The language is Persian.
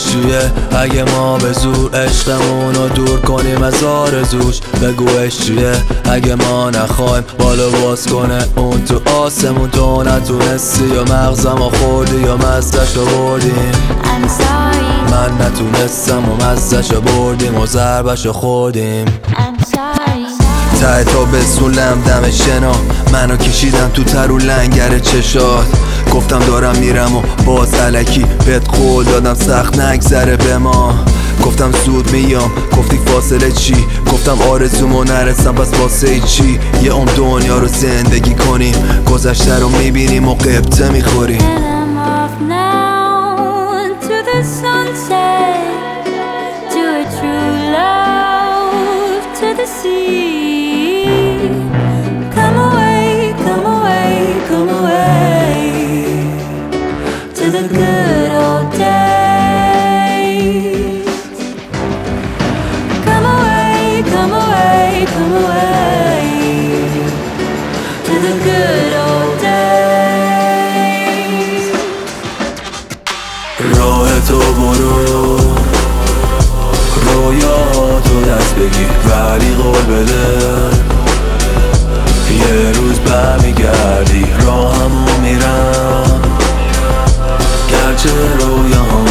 چیه اگه ما به زور عشقمونو دور کنیم از آرزوش؟ بگوش چیه اگه ما نخوایم بالا باز کنه اون تو آسمون؟ تو نتونستی یا مغزمو خوردی یا مزدشو بردیم. I'm sorry. من نتونستم و مزدشو بردیم و ضربشو خوردیم. I'm sorry. ته تا بسولم دم شنا منو کشیدم تو تر و لنگر چشات. گفتم دارم میرم و باز علکی بهت قول دادم سخت نگذره به ما. گفتم زود میام گفتی فاصله چی؟ گفتم آرزومو نرسم پس واسه چی؟ یه عمر دنیا رو زندگی کنیم گذشته رو میبینیم و قبطه میخوریم. And I'm off now to the sunset, to a true love, to the sea. Come away, come away, come away to the good old days. Come away, come away, come away to the good old days. راه تو برو رویاتو دست بگیر ولی قول بده یه روز برمیگردی راهمو میرم گرچه رویام